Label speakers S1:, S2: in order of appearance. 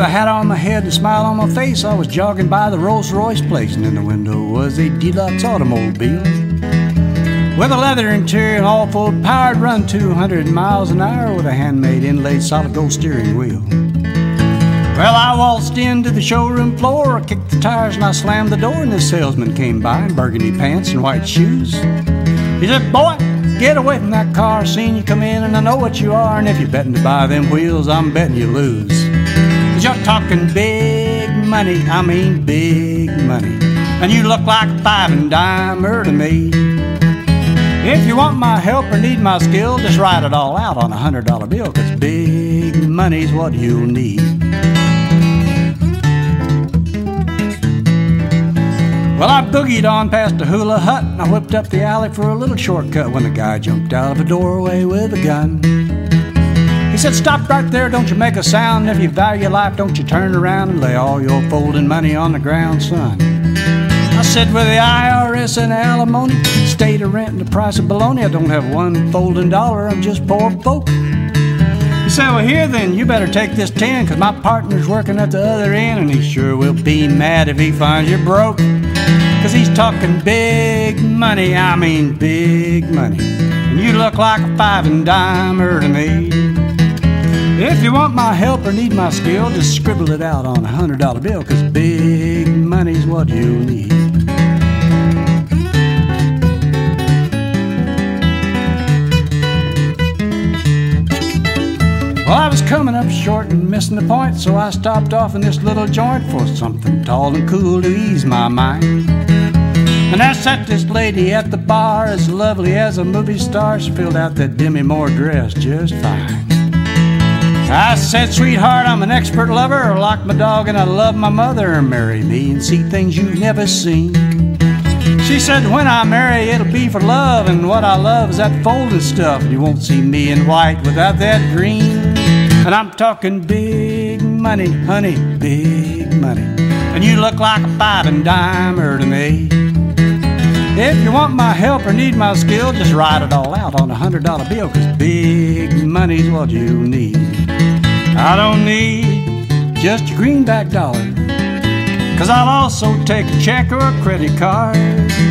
S1: With a hat on my head and a smile on my face, I was jogging by the Rolls-Royce place, and in the window was a deluxe automobile with a leather interior and all full powered, run 200 miles an hour with a handmade inlaid solid gold steering wheel. Well, I waltzed into the showroom floor, I kicked the tires and I slammed the door, and the salesman came by in burgundy pants and white shoes. He said, "Boy, get away from that car, seen you come in and I know what you are, and if you're betting to buy them wheels, I'm betting you lose. 'Cause you're talking big money, I mean big money, and you look like a five and dimer to me. If you want my help or need my skill, just write it all out on a $100 bill, 'cause big money's what you'll need." Well, I boogied on past the hula hut, and I whipped up the alley for a little shortcut when the guy jumped out of a doorway with a gun. He said, "Stop right there, don't you make a sound. If you value life, don't you turn around and lay all your folding money on the ground, son." I said, "With the IRS and alimony, state of rent and the price of bologna, I don't have one folding dollar, I'm just poor folk." He said, "Well, here then, you better take this 10, 'cause my partner's working at the other end, and he sure will be mad if he finds you broke. 'Cause he's talking big money, I mean big money, and you look like a five and dimer to me. If you want my help or need my skill, just scribble it out on a $100 bill, 'cause big money's what you need." Well, I was coming up short and missing the point, so I stopped off in this little joint for something tall and cool to ease my mind. And I sat this lady at the bar, as lovely as a movie star. She filled out that Demi Moore dress just fine. I said, "Sweetheart, I'm an expert lover, like my dog and I love my mother. Marry me and see things you've never seen." She said, "When I marry, it'll be for love, and what I love is that folded stuff. You won't see me in white without that green. And I'm talking big money, honey, big money, and you look like a five and dimer to me. If you want my help or need my skill, just write it all out on a $100 bill, 'cause big money's what you need. I don't need just a greenback dollar, 'cause I'll also take a check or a credit card.